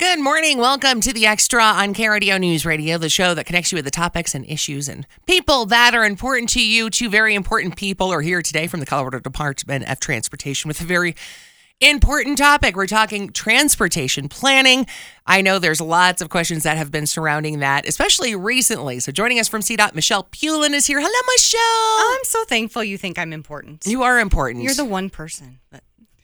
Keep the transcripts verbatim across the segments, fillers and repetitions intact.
Good morning. Welcome to The Extra on K R D O News Radio, the show that connects you with the topics and issues and people that are important to you. Two very important people are here today from the Colorado Department of Transportation with a very important topic. We're talking transportation planning. I know there's lots of questions that have been surrounding that, especially recently. So joining us from C DOT, Michelle Pulin is here. Hello, Michelle. Oh, I'm so thankful you think I'm important. You are important. You're the one person. But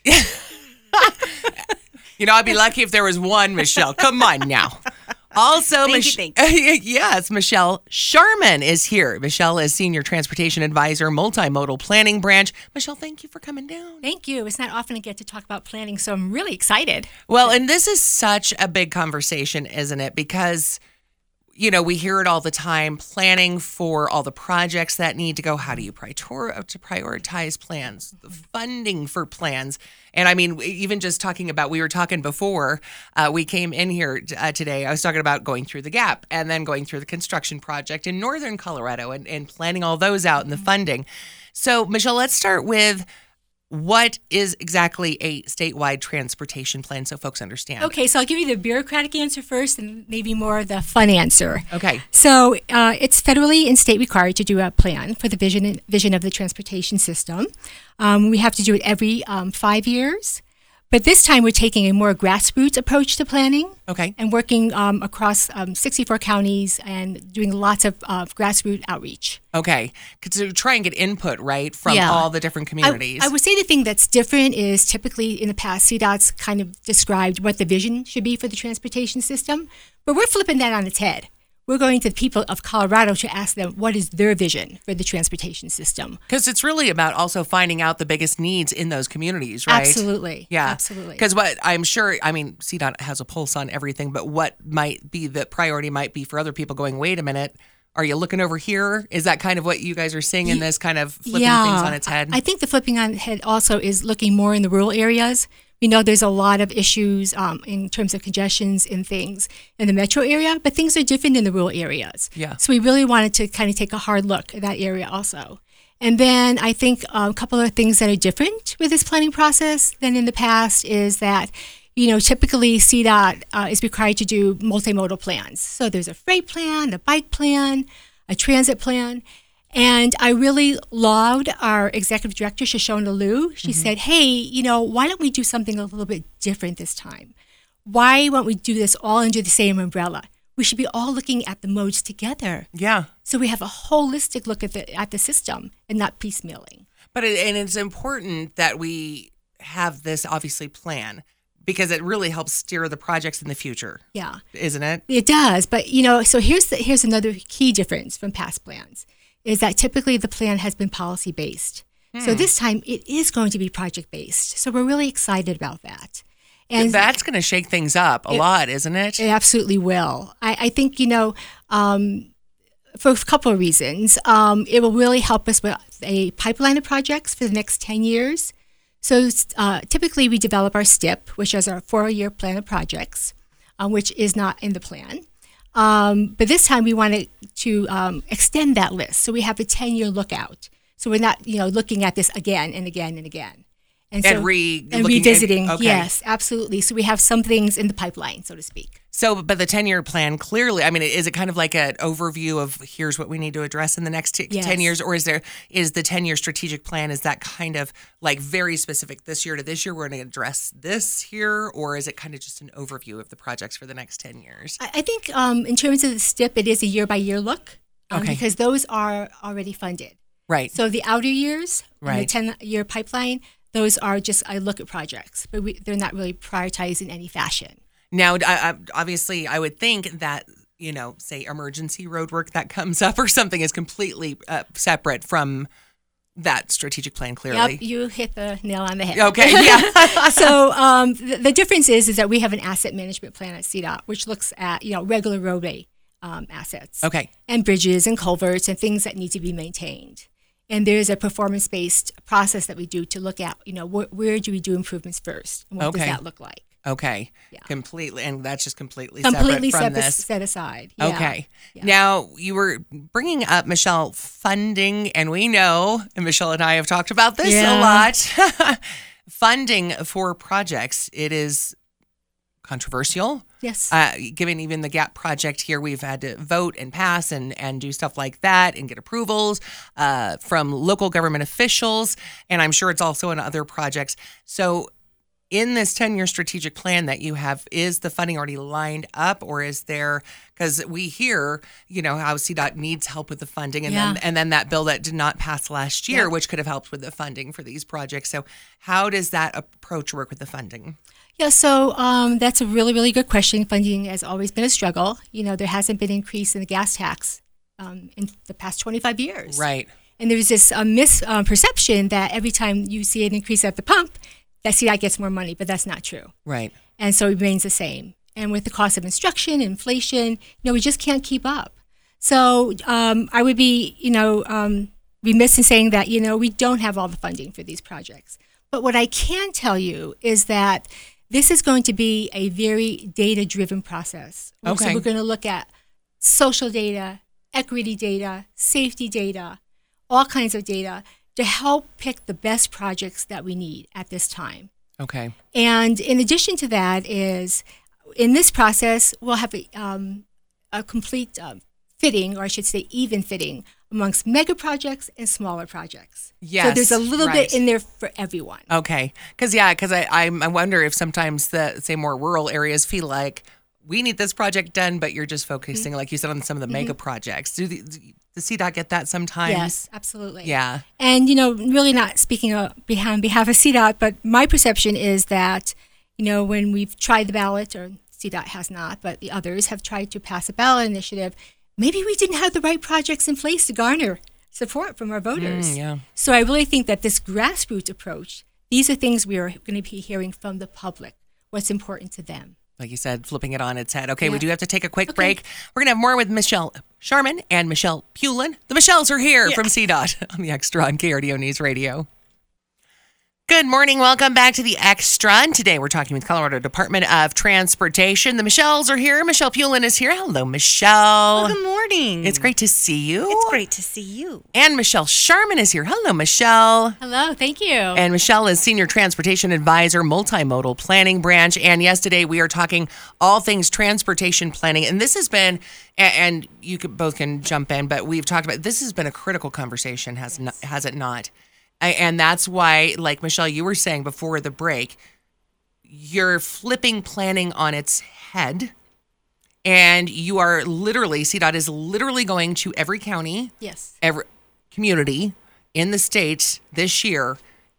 You know, I'd be lucky if there was one, Michelle. Come on now. Also, thank Mich- you, thank you. yes, Michelle Sharman is here. Michelle is Senior Transportation Advisor, Multimodal Planning Branch. Michelle, thank you for coming down. Thank you. It's not often I get to talk about planning, so I'm really excited. Well, and this is such a big conversation, isn't it? Because, you know, we hear it all the time, planning for all the projects that need to go. How do you prior- to prioritize plans, the funding for plans? And I mean, even just talking about, we were talking before uh, we came in here uh, today, I was talking about going through the gap and then going through the construction project in northern Colorado and, and planning all those out and the funding. So, Michelle, let's start with what is exactly a statewide transportation plan so folks understand? Okay, so I'll give you the bureaucratic answer first and maybe more the fun answer. Okay. So uh, it's federally and state required to do a plan for the vision vision of the transportation system. Um, we have to do it every um, five years. But this time we're taking a more grassroots approach to planning. Okay. And working um, across um, sixty-four counties and doing lots of uh, grassroots outreach. Okay. To try and get input, right, from Yeah. all the different communities. I, I would say the thing that's different is typically in the past, C DOT's kind of described what the vision should be for the transportation system, but we're flipping that on its head. We're going to the people of Colorado to ask them what is their vision for the transportation system. Because it's really about also finding out the biggest needs in those communities, right? Absolutely. Yeah. Absolutely. Because what I'm sure, I mean, C DOT has a pulse on everything, but what might be the priority might be for other people going, wait a minute, are you looking over here? Is that kind of what you guys are seeing in this kind of flipping yeah, things on its head? I think the flipping on its head also is looking more in the rural areas. We know there's a lot of issues um, in terms of congestions and things in the metro area, but things are different in the rural areas. Yeah. So we really wanted to kind of take a hard look at that area also. And then I think a couple of things that are different with this planning process than in the past is that, you know, typically C DOT uh, is required to do multimodal plans. So there's a freight plan, a bike plan, a transit plan. And I really loved our executive director, Shoshona Liu. She mm-hmm. said, hey, you know, why don't we do something a little bit different this time? Why won't we do this all under the same umbrella? We should be all looking at the modes together. Yeah. So we have a holistic look at the at the system and not piecemealing. But it, and it's important that we have this obviously plan because it really helps steer the projects in the future. Yeah. Isn't it? It does. But, you know, so here's the, here's another key difference from past plans. Is that typically the plan has been policy-based. Hmm. So this time it is going to be project-based. So we're really excited about that. And that's going to shake things up a it, lot, isn't it? It absolutely will. I, I think, you know, um, for a couple of reasons. Um, it will really help us with a pipeline of projects for the next ten years. So uh, typically we develop our S T I P, which is our four-year plan of projects, um, which is not in the plan. Um, but this time we wanted to um, extend that list. So we have a ten-year lookout. So we're not, you know, looking at this again and again and again. And, so, and, re- and looking revisiting. At, okay. Yes, absolutely. So we have some things in the pipeline, so to speak. So, but the ten-year plan, clearly, I mean, is it kind of like an overview of here's what we need to address in the next t- yes. ten years? Or is there, is the ten-year strategic plan, is that kind of like very specific this year to this year, we're going to address this here? Or is it kind of just an overview of the projects for the next ten years? I, I think um, in terms of the S T I P, it is a year-by-year look um, okay. because those are already funded. Right. So the outer years, right. the ten-year pipeline, those are just I look at projects, but we, they're not really prioritized in any fashion. Now, I, I, obviously, I would think that, you know, say emergency road work that comes up or something is completely uh, separate from that strategic plan, clearly. Yep, you hit the nail on the head. Okay, yeah. so um, the, the difference is is that we have an asset management plan at C DOT, which looks at, you know, regular roadway um, assets. Okay. And bridges and culverts and things that need to be maintained. And there's a performance-based process that we do to look at, you know, wh- where do we do improvements first? And what okay. does that look like? Okay. Yeah. Completely. And that's just completely, completely separate from set, this. set aside. Yeah. Okay. Yeah. Now, you were bringing up, Michelle, funding, and we know, and Michelle and I have talked about this yeah. a lot, funding for projects. It is controversial. Yes. Uh, given even the GAP project here, we've had to vote and pass and, and do stuff like that and get approvals uh, from local government officials. And I'm sure it's also in other projects. So in this ten-year strategic plan that you have, is the funding already lined up, or is there, because we hear, you know, how C DOT needs help with the funding, and Yeah. then and then that bill that did not pass last year, Yeah. which could have helped with the funding for these projects. So how does that approach work with the funding? Yeah, so um, that's a really, really good question. Funding has always been a struggle. You know, there hasn't been an increase in the gas tax um, in the past twenty-five years. Right. And there's this uh, misperception that every time you see an increase at the pump, that C DOT gets more money, but that's not true. Right. And so it remains the same. And with the cost of instruction, inflation, you know, we just can't keep up. So um, I would be, you know, um, remiss in saying that, you know, we don't have all the funding for these projects. But what I can tell you is that this is going to be a very data-driven process. Okay. So we're going to look at social data, equity data, safety data, all kinds of data to help pick the best projects that we need at this time. Okay. And in addition to that is, in this process, we'll have a, um, a complete um, fitting, or I should say even fitting, amongst mega projects and smaller projects. Yes, So there's a little right. bit in there for everyone. Okay. Because, yeah, because I, I I wonder if sometimes the, say, more rural areas feel like we need this project done, but you're just focusing, like you said, on some of the mega projects. Do the, does C DOT get that sometimes? Yes, absolutely. Yeah. And, you know, really not speaking on behalf, behalf of C DOT, but my perception is that, you know, when we've tried the ballot, or C DOT has not, but the others have tried to pass a ballot initiative, maybe we didn't have the right projects in place to garner support from our voters. Mm, yeah. So I really think that this grassroots approach, these are things we are going to be hearing from the public, what's important to them. Like you said, flipping it on its head. Okay, we Yeah. do have to take a quick Okay. break. We're going to have more with Michelle Sharman and Michelle Pulin. The Michelles are here from C DOT on the Extra on K R D O News Radio. Good morning. Welcome back to the Extra. And today we're talking with Colorado Department of Transportation. The Michelles are here. Michelle Pulin is here. Hello, Michelle. Well, good morning. It's great to see you. It's great to see you. And Michelle Sharman is here. Hello, Michelle. Hello, thank you. And Michelle is Senior Transportation Advisor, Multimodal Planning Branch. And yes, today we are talking all things transportation planning. And this has been, a- and you could, both can jump in, but we've talked about, this has been a critical conversation, has, not, has it not? I- And that's why, like Michelle, you were saying before the break, you're flipping planning on its head. And you are literally, C DOT is literally going to every county, yes. every community in the state this year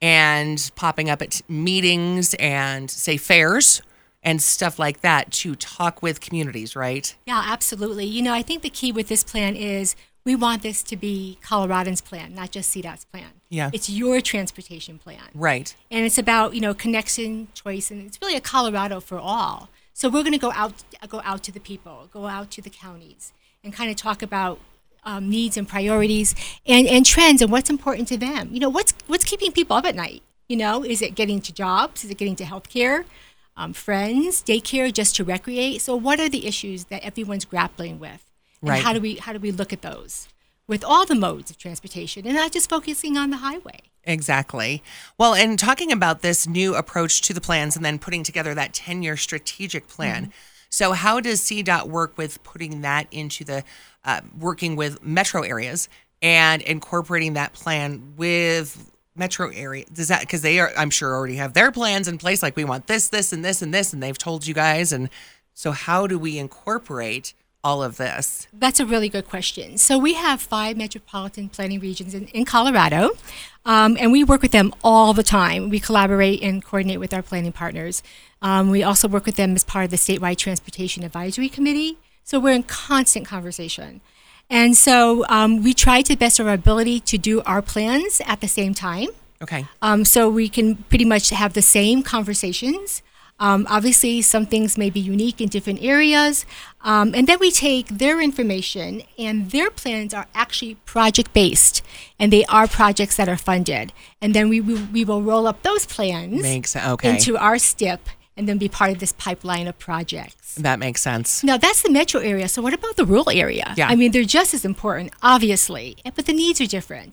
and popping up at meetings and, say, fairs and stuff like that to talk with communities, right? Yeah, absolutely. You know, I think the key with this plan is we want this to be Coloradans' plan, not just C DOT's plan. Yeah. It's your transportation plan. Right. And it's about, you know, connection, choice, and it's really a Colorado for all. So we're going to go out, go out to the people, go out to the counties, and kind of talk about um, needs and priorities and, and trends and what's important to them. You know, what's what's keeping people up at night? You know, is it getting to jobs? Is it getting to healthcare, um, friends, daycare, just to recreate? So what are the issues that everyone's grappling with? And Right. how do we how do we look at those with all the modes of transportation and not just focusing on the highway? Exactly. Well, and talking about this new approach to the plans and then putting together that ten-year strategic plan. Mm-hmm. So how does C DOT work with putting that into the, uh, working with metro areas and incorporating that plan with metro area? Does that, because they are, I'm sure, already have their plans in place, like we want this, this, and this, and this, and they've told you guys. And so how do we incorporate all of this? That's a really good question. So we have five metropolitan planning regions in, in Colorado, um, and we work with them all the time. We collaborate and coordinate with our planning partners. Um, we also work with them as part of the Statewide Transportation Advisory Committee. So we're in constant conversation. And so um, we try to the best of our ability to do our plans at the same time. Okay. Um, so we can pretty much have the same conversations. Um, obviously, some things may be unique in different areas. Um, and then we take their information, and their plans are actually project-based, and they are projects that are funded. And then we, we, we will roll up those plans Makes okay. into our S T I P and then be part of this pipeline of projects. That makes sense. Now, that's the metro area. So what about the rural area? Yeah. I mean, they're just as important, obviously, but the needs are different.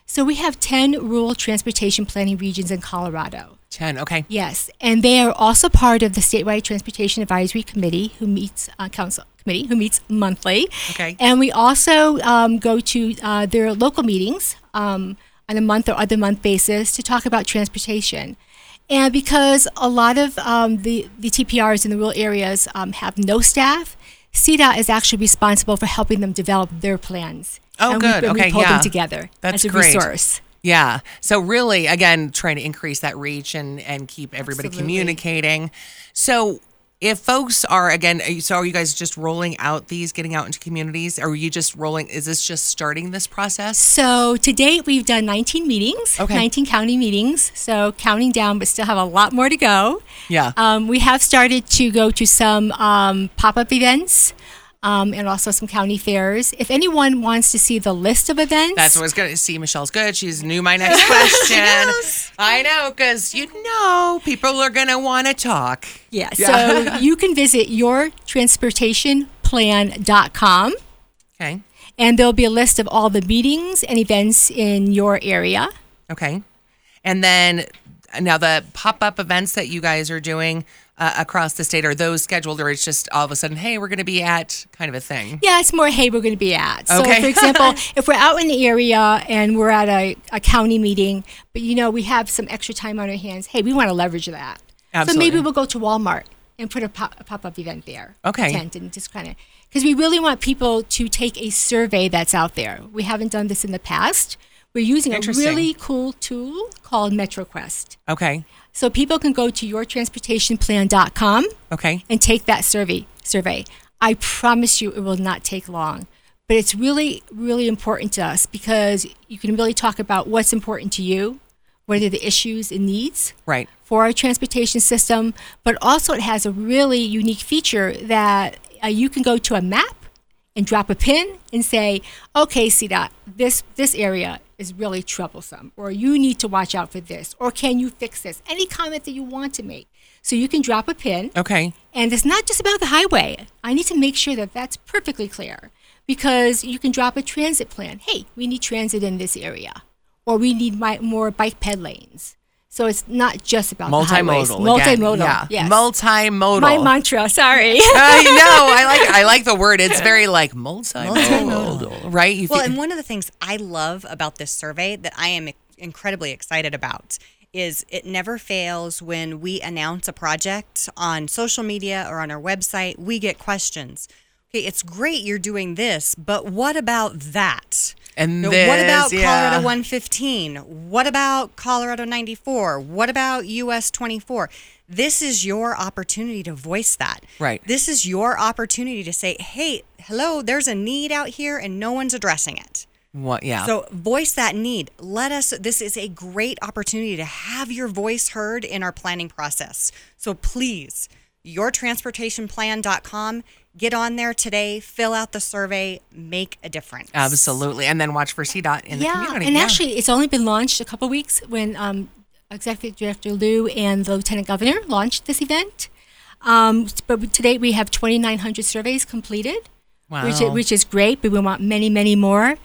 So we have ten rural transportation planning regions in Colorado. ten, okay. Yes, and they are also part of the Statewide Transportation Advisory Committee, who meets uh, council committee, who meets monthly. Okay. And we also um, go to uh, their local meetings um, on a month or other month basis to talk about transportation. And because a lot of um, the, the T P Rs in the rural areas um, have no staff, C DOT is actually responsible for helping them develop their plans. Oh, and good. We, Okay, we pull yeah. them together That's as a great. resource. Yeah. So really, again, trying to increase that reach and, and keep everybody Absolutely. communicating. So if folks are, again, are you- so are you guys just rolling out these, getting out into communities? Or are you just rolling, is this just starting this process? So to date, we've done nineteen meetings, Okay. nineteen county meetings. So counting down, but still have a lot more to go. Yeah. Um, we have started to go to some um, pop-up events um, and also some county fairs. If anyone wants to see the list of events, That's what I was going to see. Michelle's good. She's knew my next question. I know, because you know people are going to want to talk. yeah. Yeah. So you can visit your transportation plan dot com, Okay. and there'll be a list of all the meetings and events in your area. Okay. And then now the pop-up events that you guys are doing uh, across the state, are those scheduled, or it's just all of a sudden, hey, we're going to be at kind of a thing? Yeah, it's more, hey, we're going to be at. So, Okay. for example, if we're out in the area and we're at a, a county meeting, but, you know, we have some extra time on our hands, hey, we want to leverage that. Absolutely. So maybe we'll go to Walmart and put a, pop, a pop-up event there. Okay. Tent and just kind of, because we really want people to take a survey that's out there. We haven't done this in the past. We're using a Interesting. really cool tool called MetroQuest. Okay. So people can go to your transportation plan dot com Okay. and take that survey. Survey. I promise you, it will not take long. But it's really, really important to us because you can really talk about what's important to you, what are the issues and needs Right. for our transportation system. But also, it has a really unique feature that uh, you can go to a map and drop a pin and say, okay, C DOT, this this area is really troublesome, or you need to watch out for this, or can you fix this? Any comment that you want to make. So you can drop a pin, Okay. and it's not just about the highway. I need to make sure that that's perfectly clear, because you can drop a transit plan. Hey, we need transit in this area, or we need my, more bike ped lanes. So it's not just about the highways. Multimodal. again. Multimodal. Yeah. Yes. Multimodal. My mantra. Sorry. I know. I like. I like the word. It's very like multimodal, Multimodal. right? You Well, feel- and one of the things I love about this survey that I am incredibly excited about is it never fails when we announce a project on social media or on our website, we get questions. Okay, it's great you're doing this, but what about that? And You know, this, what about yeah. Colorado one fifteen? What about Colorado ninety-four? What about U S twenty-four? This is your opportunity to voice that. Right. This is your opportunity to say, hey, hello, there's a need out here and no one's addressing it. what? Yeah. So voice that need. Let us, this is a great opportunity to have your voice heard in our planning process. So please, your transportation plan dot com, get on there today, fill out the survey, make a difference. Absolutely. And then watch for C DOT in the yeah, community. and Yeah. actually, it's only been launched a couple weeks when um, Executive Director Liu and the Lieutenant Governor launched this event. Um, but to date, we have twenty-nine hundred surveys completed, Wow. which, which is great, but we want many, many more.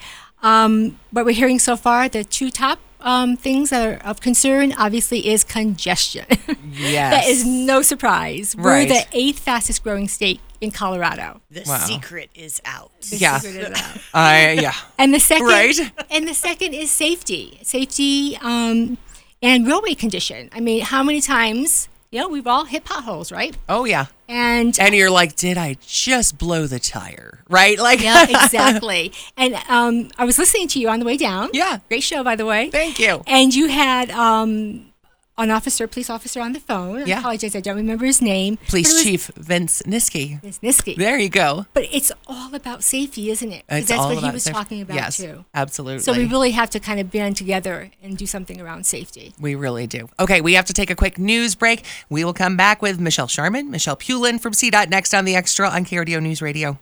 Um, what we're hearing so far, the two top um, things that are of concern, obviously, is congestion. Yes. That is no surprise. Right. We're the eighth fastest growing state in Colorado. The Wow. secret is out. The Yeah. secret is out. I yeah. And the second, Right. and the second is safety, safety, um, and roadway condition. I mean, how many times? You know, we've all hit potholes, right? Oh yeah. And And you're like, did I just blow the tire? Right? Like. yeah, exactly. And um, I was listening to you on the way down. Yeah. Great show, by the way. Thank you. And you had um, an officer, police officer on the phone. Yeah. I apologize, I don't remember his name. Police but it was Chief Vince Niski. Vince Niski. There you go. But it's all about safety, isn't it? 'Cause It's that's all what about he was safety. talking about yes, too. Absolutely. So we really have to kind of band together and do something around safety. We really do. Okay, we have to take a quick news break. We will come back with Michelle Sharman, Michelle Pulin from C DOT next on The Extra on K R D O News Radio.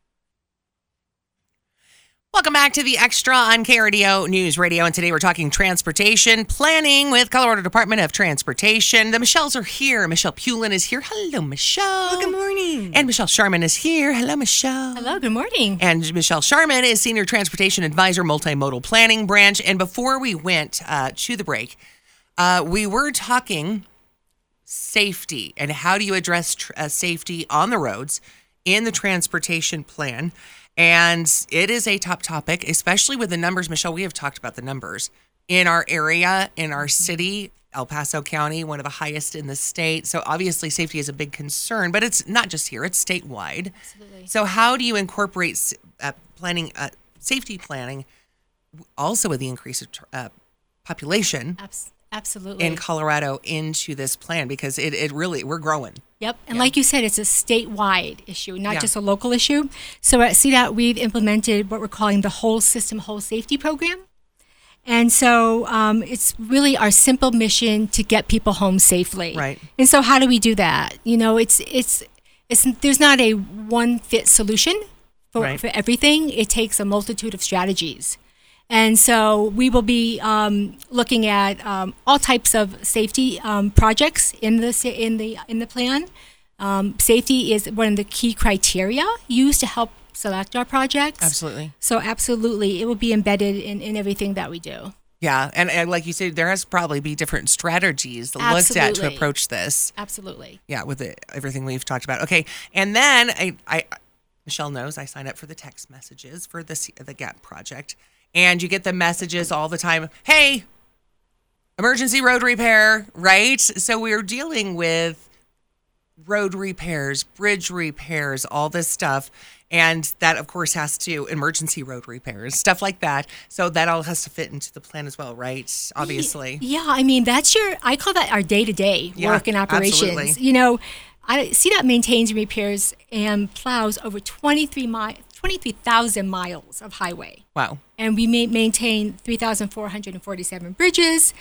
Welcome back to The Extra on K R D O News Radio, and today we're talking transportation planning with Colorado Department of Transportation. The Michelles are here. Michelle Pulin is here. Hello, Michelle. Good morning. And Michelle Sharman is here. Hello, Michelle. Hello, good morning. And Michelle Sharman is Senior Transportation Advisor, Multimodal Planning Branch. And before we went uh, to the break, uh, we were talking safety and how do you address tr- uh, safety on the roads in the transportation plan. And it is a top topic, especially with the numbers. Michelle, we have talked about the numbers in our area, in our city, El Paso County, one of the highest in the state. So obviously safety is a big concern, but it's not just here, it's statewide. Absolutely. So how do you incorporate uh, planning, uh, safety planning, also with the increase of uh, population Abs- absolutely. in Colorado into this plan? Because it, it really, we're growing. Yep. And Yeah. like you said, it's a statewide issue, not Yeah. just a local issue. So at C DOT, we've implemented what we're calling the Whole System, Whole Safety Program. And so um, it's really our simple mission to get people home safely. Right. And so how do we do that? You know, it's it's it's there's not a one fit solution for, Right. for everything. It takes a multitude of strategies. And so we will be um, looking at um, all types of safety um, projects in the sa- in the in the plan. Um, safety is one of the key criteria used to help select our projects. Absolutely. So absolutely, it will be embedded in, in everything that we do. Yeah. And, and like you said, there has to probably be different strategies looked at to Absolutely. approach this. Absolutely. Yeah, with the, everything we've talked about. Okay, and then I, I, Michelle knows I signed up for the text messages for the C- the GAP project, and you get the messages all the time. Hey, emergency road repair, right? So we're dealing with road repairs, bridge repairs, all this stuff. And that, of course, has to emergency road repairs, stuff like that. So that all has to fit into the plan as well, right? Obviously. Yeah, I mean, that's your, I call that our day to day Yeah, work and operations. absolutely. You know, I, C DOT maintains and repairs and plows over twenty-three mi- twenty-three thousand miles of highway. Wow. And we ma- maintain three thousand four hundred forty-seven bridges.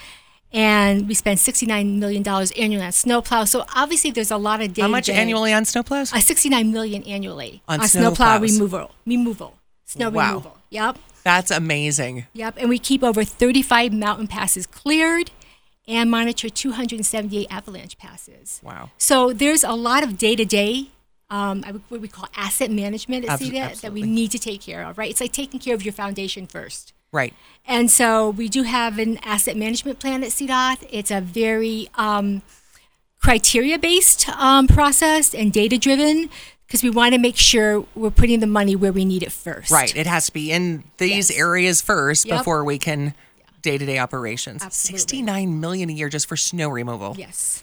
And we spend sixty-nine million dollars annually on snowplow. So obviously there's a lot of day How much annually on snowplows? Uh, sixty-nine million dollars annually On snowplow snowplows. removal. Removal. Snow Wow. removal. Yep. That's amazing. Yep. And we keep over thirty-five mountain passes cleared and monitor two hundred seventy-eight avalanche passes. Wow. So there's a lot of day-to-day, um, I would- what we call asset management at Abs- C DOT that absolutely. we need to take care of, right? It's like taking care of your foundation first. Right. And so we do have an asset management plan at C DOT. It's a very um, criteria-based um, process and data-driven because we want to make sure we're putting the money where we need it first. Right. It has to be in these Yes. areas first Yep. before we can day-to-day operations. Absolutely. sixty-nine million a year just for snow removal. Yes.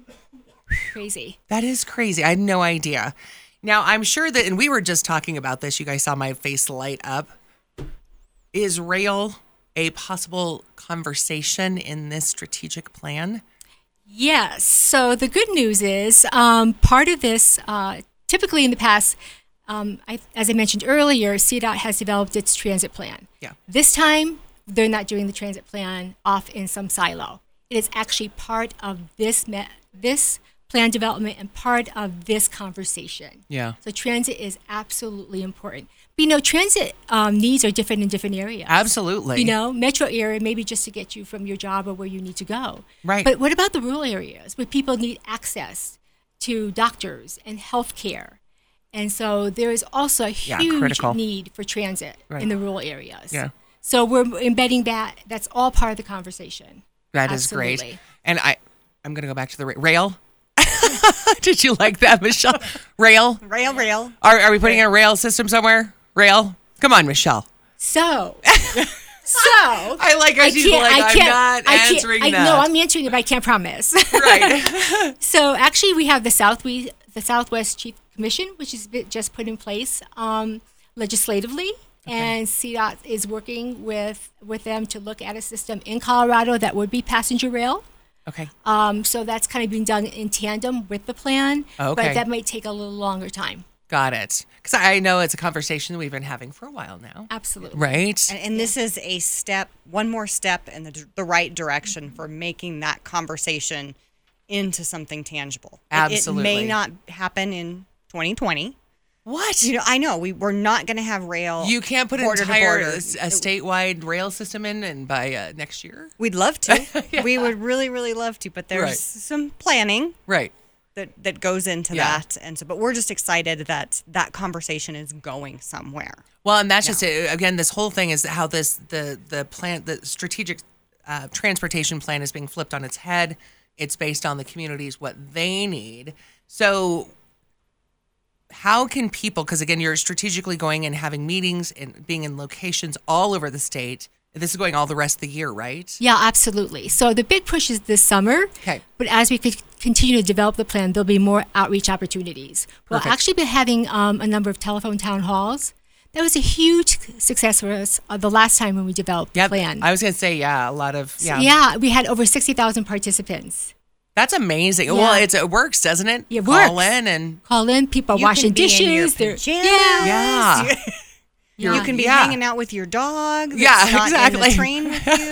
Crazy. That is crazy. I had no idea. Now, I'm sure that, and we were just talking about this. You guys saw my face light up. Is rail a possible conversation in this strategic plan? Yes. So the good news is um, part of this, uh, typically in the past, um, I, as I mentioned earlier, C DOT has developed its transit plan. Yeah. This time, they're not doing the transit plan off in some silo. It is actually part of this me- this plan development and part of this conversation. Yeah. So transit is absolutely important. But you know, transit um, needs are different in different areas. Absolutely. You know, metro area maybe just to get you from your job or where you need to go. Right. But what about the rural areas where people need access to doctors and health care? And so there is also a Yeah, huge critical. need for transit Right. in the rural areas. Yeah. So we're embedding that. That's all part of the conversation. That is great. Absolutely. And I, I'm going to go back to the ra- rail. Did you like that, Michelle? Rail? Rail, rail. Are, are we putting in a rail system somewhere? Rail? Come on, Michelle. So, so I like how she's like, I'm not I can't- answering I, that. No, I'm answering it, but I can't promise. Right. So actually, we have the South we, the Southwest Chief Commission, which is bit- just put in place um, legislatively, and C DOT is working with with them to look at a system in Colorado that would be passenger rail. Okay. Um, so that's kind of being done in tandem with the plan, Okay. but that might take a little longer time. Got it. Because I know it's a conversation we've been having for a while now. Absolutely. Right? And, and this is a step, one more step in the, the right direction for making that conversation into something tangible. It- Absolutely. It, may not happen in twenty twenty. What? You know, I know we we're not going to have rail. You can't put an border to entire border. a statewide rail system in and by uh, next year? We'd love to. We would really, really love to, but there's Right. some planning. Right. that that goes into Yeah. that. And so, but we're just excited that that conversation is going somewhere. Well, and that's just it. Again, this whole thing is how this the the plan the strategic uh, transportation plan is being flipped on its head. It's based on the communities, what they need. So how can people, because again, you're strategically going and having meetings and being in locations all over the state. This is going all the rest of the year, right? Yeah, absolutely. So the big push is this summer. Okay. But as we could continue to develop the plan, there'll be more outreach opportunities. We'll Perfect. actually be having um, a number of telephone town halls. That was a huge success for us uh, the last time when we developed Yep. the plan. I was going to say, yeah, a lot of, yeah. Yeah, we had over sixty thousand participants. That's amazing. Yeah. Well, it's, it works, doesn't it? It Call works. in and, Call in, people are You washing can be in dishes. your They're- pajamas. yeah. yeah. Yeah. You can be Yeah. hanging out with your dog. That's Yeah, not exactly. In the train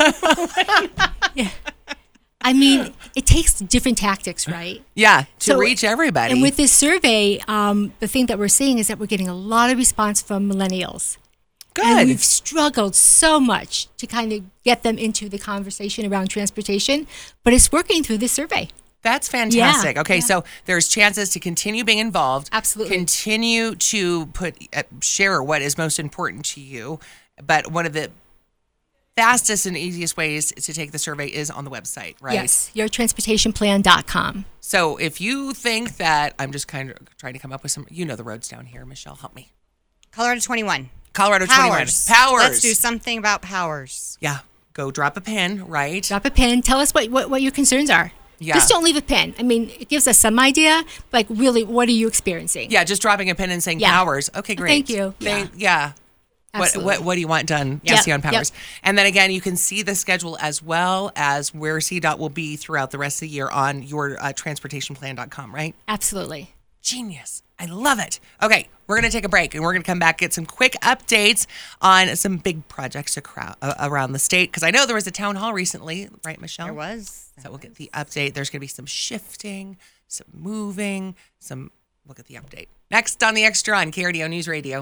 with you. Yeah. I mean, it takes different tactics, right? Yeah, to So- reach everybody. And with this survey, um, the thing that we're seeing is that we're getting a lot of response from millennials. And Good. we've struggled so much to kind of get them into the conversation around transportation, but it's working through this survey. That's fantastic. Yeah, Okay, yeah. so there's chances to continue being involved. Absolutely. Continue to put uh, share what is most important to you. But one of the fastest and easiest ways to take the survey is on the website, right? Yes, your transportation plan dot com. So if you think that I'm just kind of trying to come up with some, you know, the roads down here. Michelle, help me. Colorado twenty-one. Colorado Powers. twenty-one. Powers. Let's do something about powers. Yeah. Go drop a pin, right? Drop a pin. Tell us what, what, what your concerns are. Yeah. Just don't leave a pin. I mean, it gives us some idea, like really, what are you experiencing? Yeah, just dropping a pin and saying Yeah. Powers. Okay, great. Thank you. Thank, yeah. What, Absolutely. what what do you want done, Yep, Jesse, on yep. Powers? And then again, you can see the schedule as well as where C DOT will be throughout the rest of the year on your uh, transportation plan dot com, right? Absolutely. Genius. I love it. Okay, we're going to take a break and we're going to come back, get some quick updates on some big projects acro- uh, around the state. Because I know there was a town hall recently, right, Michelle? There was. So we'll get the update. There's going to be some shifting, some moving, some. We'll get the update. Next on The Extra on K R D O News Radio.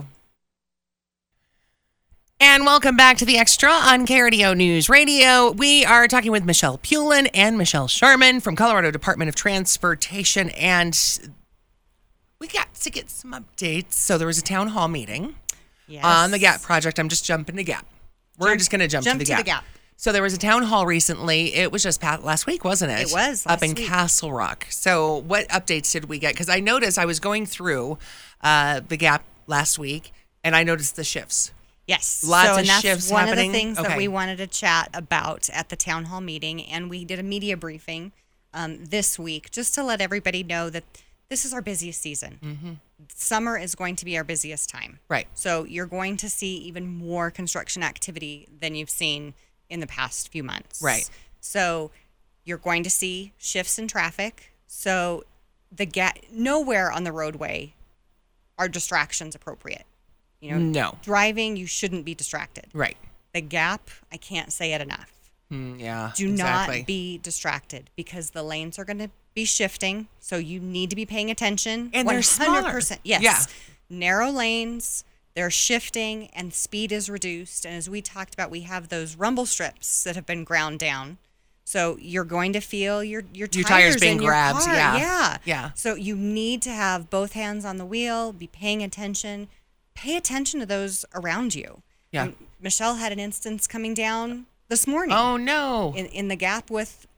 And welcome back to The Extra on K R D O News Radio. We are talking with Michelle Pulin and Michelle Sharman from Colorado Department of Transportation. And we got to get some updates. So there was a town hall meeting Yes. on the GAP project. I'm just jumping to GAP. We're Jump- just going to jump, jump to, the, to gap. the Gap. So there was a town hall recently. It was just past, last week, wasn't it? It was up last in week. Castle Rock. So what updates did we get? Because I noticed I was going through uh, the GAP last week, and I noticed the shifts. Yes. Lots so, of and that's shifts one happening? of the things Okay. that we wanted to chat about at the town hall meeting, and we did a media briefing um, this week just to let everybody know that this is our busiest season. Mm-hmm. Summer is going to be our busiest time. Right. So you're going to see even more construction activity than you've seen in the past few months. Right. So you're going to see shifts in traffic. So the ga- nowhere on the roadway are distractions appropriate. You know, No. driving, you shouldn't be distracted. Right. The gap, I can't say it enough. Mm, yeah. Do exactly. not be distracted because the lanes are going to be shifting. So you need to be paying attention. And they're smaller. Yes. Yeah. Narrow lanes, they're shifting and speed is reduced. And as we talked about, we have those rumble strips that have been ground down. So you're going to feel your your tires, Your tires being in your grabbed, car. yeah. Yeah. Yeah. So you need to have both hands on the wheel, be paying attention, pay attention to those around you. Yeah. Um, Michelle had an instance coming down this morning Oh, no. in, in the gap with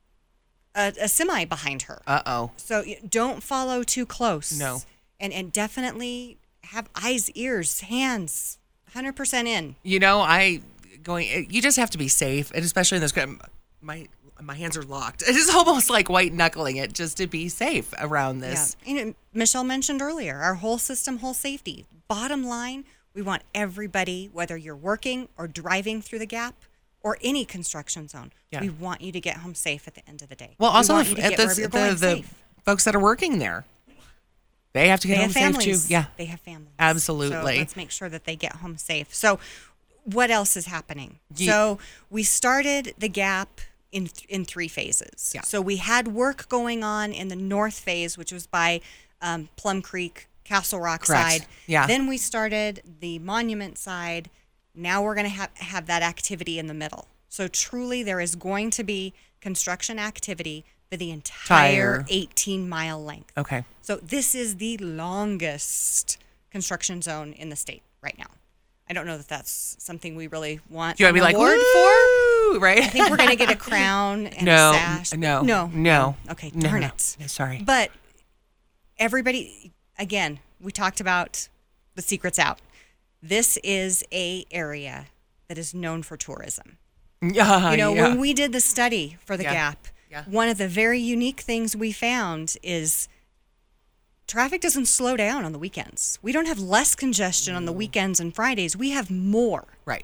a, a semi behind her. Uh-oh. So y- don't follow too close. No. And and definitely have eyes, ears, hands, one hundred percent in. You know, I going. You just have to be safe, and especially in those. My my hands are locked. It is almost like white knuckling it just to be safe around this. Yeah. You know, Michelle mentioned earlier, our whole system, whole safety. Bottom line, we want everybody, whether you're working or driving through the gap or any construction zone, Yeah. we want you to get home safe at the end of the day. Well, We also want if, you to at get the, wherever you're the, going the safe. folks that are working there, they have to get They home have safe families. too. Yeah. They have families. Absolutely. So let's make sure that they get home safe. So what else is happening? Ye- So we started the gap in in three phases. Yeah. So we had work going on in the north phase, which was by um, Plum Creek, Castle Rock Correct. side. Yeah. Then we started the monument side. Now we're going to have, have that activity in the middle. So truly there is going to be construction activity for the entire Tire. eighteen mile length. Okay. So this is the longest construction zone in the state right now. I don't know that that's something we really want Do you want to an be like, award "Woo," for. right? I think we're going to get a crown and no, a sash. no, no, no. Okay, No, darn no. it. Sorry. But everybody, again, we talked about the secrets out. This is a area that is known for tourism. Yeah, You know, yeah. when we did the study for the Yeah. Gap, Yeah. one of the very unique things we found is traffic doesn't slow down on the weekends. We don't have less congestion on the weekends and Fridays. We have more Right.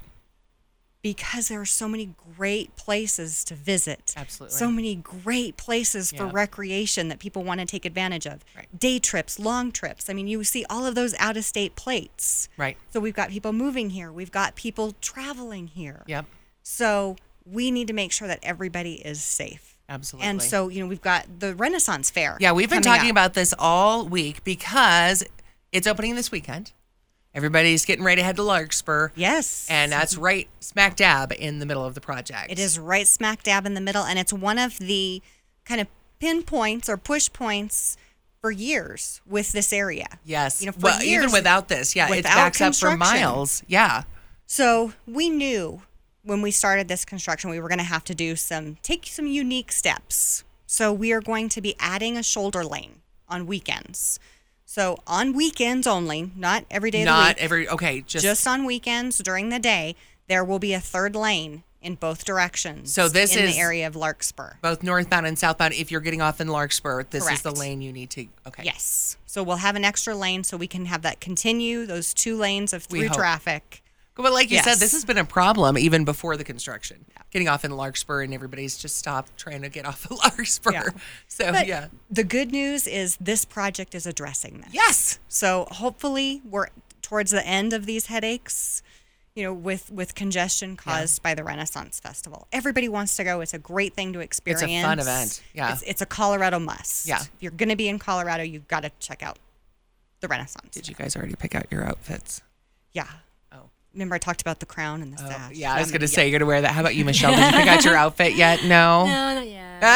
because there are so many great places to visit. Absolutely. So many great places for Yeah. recreation that people want to take advantage of. Right. Day trips, long trips. I mean, you see all of those out of state plates. Right. So we've got people moving here. We've got people traveling here. Yep. So we need to make sure that everybody is safe. Absolutely. And so, you know, we've got the Renaissance Fair. Yeah, we've been coming talking up. about this all week because it's opening this weekend. Everybody's getting ready to head to Larkspur. Yes. And that's right smack dab in the middle of the project. It is right smack dab in the middle. And it's one of the kind of pinpoints or push points for years with this area. Yes. You know, for well, years, even without this, yeah, it without backs up for construction. miles. Yeah. So we knew when we started this construction, we were going to have to do some, take some unique steps. So we are going to be adding a shoulder lane on weekends. So on weekends only, not every day of the Not week. every, okay, just, Just on weekends during the day, there will be a third lane in both directions. So this in is- the area of Larkspur. both northbound and southbound. If you're getting off in Larkspur, this is the Correct. lane you need to, okay. Yes. So we'll have an extra lane so we can have that continue, those two lanes of We through hope. traffic. But like you said, Yes. this has been a problem even before the construction. Getting off in Larkspur and everybody's just stopped trying to get off of Larkspur. Yeah. So, But yeah. the good news is this project is addressing this. Yes. So hopefully we're towards the end of these headaches, you know, with, with congestion caused by the Renaissance Festival. Everybody wants to go. It's a great thing to experience. fun event. Yeah. It's, it's a Colorado must. Yeah. If you're going to be in Colorado, you've got to check out the Renaissance. Did you guys already pick out your outfits? Yeah. Oh. Remember I talked about the crown and the Oh, sash. yeah, I was I'm going to gonna- say you're going to wear that. How about you, Michelle? Did you pick out your outfit yet? No? No, not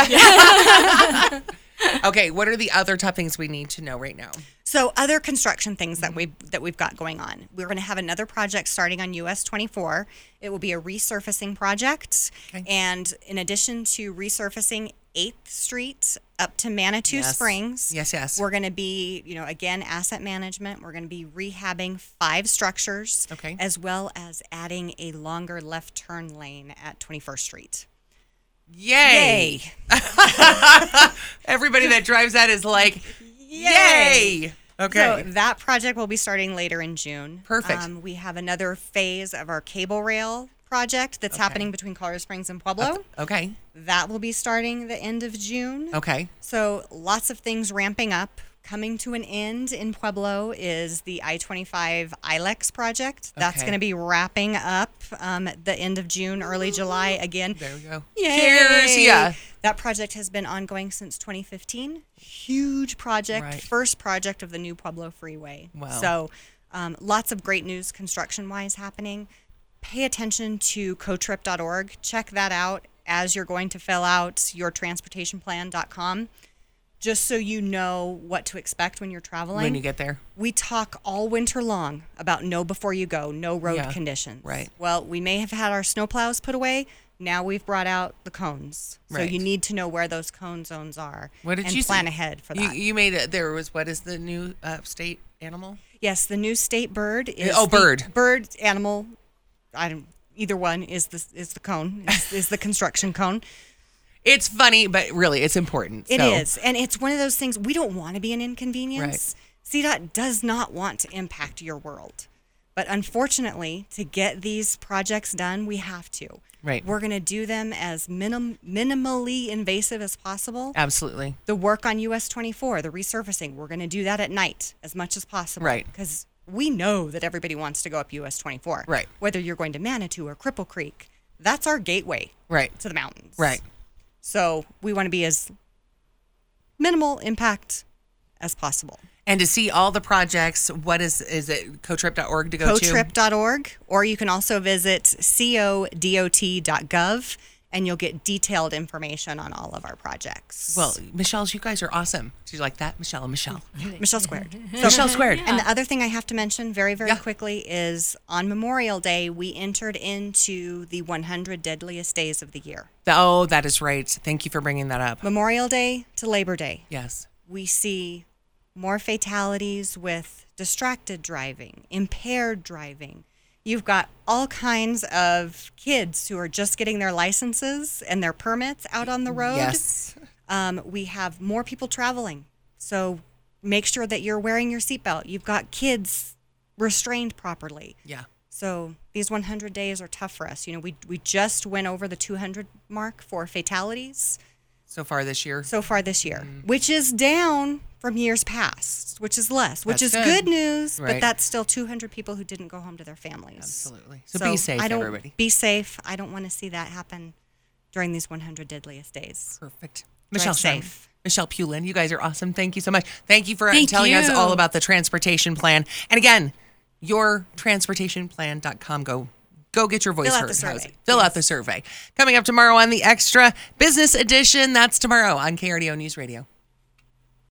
yet. Okay, what are the other top things we need to know right now? So other construction things Mm-hmm. that we that we've got going on. We're going to have another project starting on U S twenty-four. It will be a resurfacing project, Okay. and in addition to resurfacing eighth Street up to Manitou Yes. Springs, Yes, yes. we're going to be, you know, again asset management. We're going to be rehabbing five structures, Okay. as well as adding a longer left turn lane at twenty-first Street. Yay. Everybody that drives that is like, yay. Okay. So that project will be starting later in June. Perfect. Um, we have another phase of our cable rail project that's Okay. happening between Colorado Springs and Pueblo. okay. That will be starting the end of June. Okay. So lots of things ramping up. Coming to an end in Pueblo is the I twenty-five I L E X project. That's Okay. going to be wrapping up um, at the end of June, early July again. There we go. Yay! Cheers. Yeah. That project has been ongoing since twenty fifteen. Huge project, Right. first project of the new Pueblo Freeway. Wow. So um, lots of great news construction-wise happening. Pay attention to cotrip dot org. Check that out as you're going to fill out your transportation plan dot com, just so you know what to expect when you're traveling. When you get there. We talk all winter long about know before you go, no road Yeah, conditions. right. Well, we may have had our snowplows put away. Now we've brought out the cones. So Right. you need to know where those cone zones are What did and you plan say? ahead for You, that. you made it. There was, what is the new uh, state animal? Yes, the new state bird is Oh, the- bird. Bird animal. I don't either one is the is the cone. Is, is the construction cone. It's funny, but really, it's important. It so. is, and it's one of those things we don't want to be an inconvenience. C DOT does not want to impact your world, but unfortunately, to get these projects done, we have to. Right. We're going to do them as minim- minimally invasive as possible. Absolutely. The work on U S twenty-four, the resurfacing, we're going to do that at night as much as possible. Right. Because we know that everybody wants to go up U S twenty-four. Right. Whether you're going to Manitou or Cripple Creek, that's our gateway Right. to the mountains. Right. So we want to be as minimal impact as possible. And to see all the projects, what is, is it cotrip dot org to go to? cotrip dot org, or you can also visit codot dot gov and you'll get detailed information on all of our projects. Well, Michelle, you guys are awesome. Did you like that? Michelle and Michelle. Michelle Squared. So, Michelle Squared. And the other thing I have to mention very, very Yeah. quickly is on Memorial Day, we entered into the one hundred deadliest days of the year. Oh, that is right. Thank you for bringing that up. Memorial Day to Labor Day. Yes. We see more fatalities with distracted driving, impaired driving. You've got all kinds of kids who are just getting their licenses and their permits out on the road. Yes. Um, we have more people traveling. So make sure that you're wearing your seatbelt. You've got kids restrained properly. Yeah. So these one hundred days are tough for us. You know, we we just went over the two hundred mark for fatalities So far this year. so far this year, which is down from years past, which is less, which That's is good. good news, Right. but that's still two hundred people who didn't go home to their families. Absolutely. So, be safe, I don't, everybody. Be safe. I don't want to see that happen during these one hundred deadliest days. Perfect. Michelle Sharma, safe. Michelle Pulin, you guys are awesome. Thank you so much. Thank you for Thank telling us you. all about the transportation plan. And again, your transportation plan dot com. Go go get your voice Fill out heard. the survey. How's it? Fill out the survey. Coming up tomorrow on the Extra Business Edition. That's tomorrow on K R D O News Radio.